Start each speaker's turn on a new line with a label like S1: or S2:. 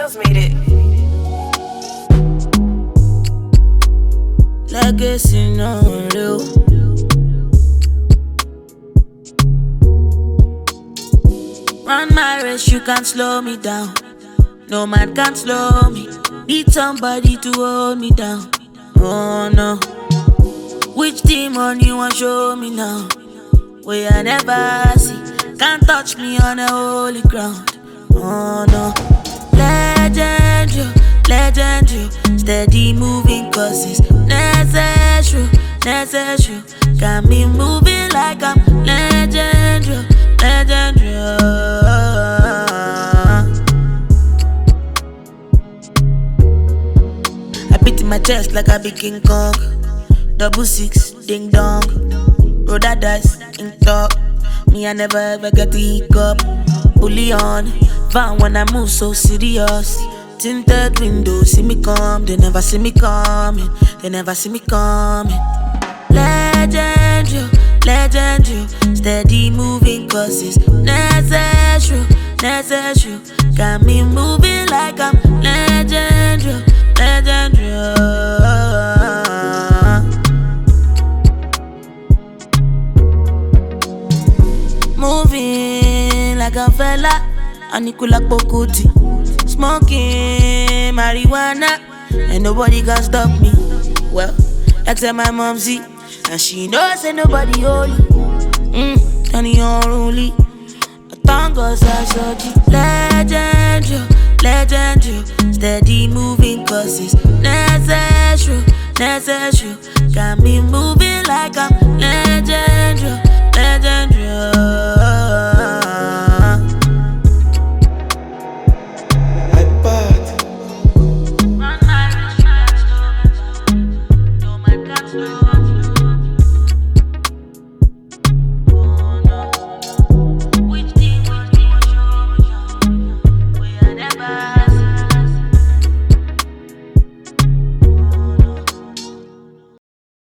S1: Skills made it.
S2: Legacy no real. Run my race, you can't slow me down. No man can slow me. Need somebody to hold me down. Oh no. Which demon you want show me now? Where I never see. Can't touch me on a holy ground. Oh no. Legend you. Steady moving cause it's necessary. Got me moving like I'm legend you. I beat in my chest like I be King Kong. 66, ding dong. Roll that dice, ink talk. Me, I never ever get the hiccup. Bully on, van when I move so serious. Tinted windows, see me come, they never see me coming. Legend you. Steady moving cause it's necessary. Got me moving like I'm legend you. Moving like a fella, Anikula Pokuti. Smoking marijuana, and nobody can stop me. Well, except my momsy, and she knows ain't nobody holy. Tony unruly. A tongues I saw you. Legend you. Steady moving cause it's necessary. Got me moving like I'm legend.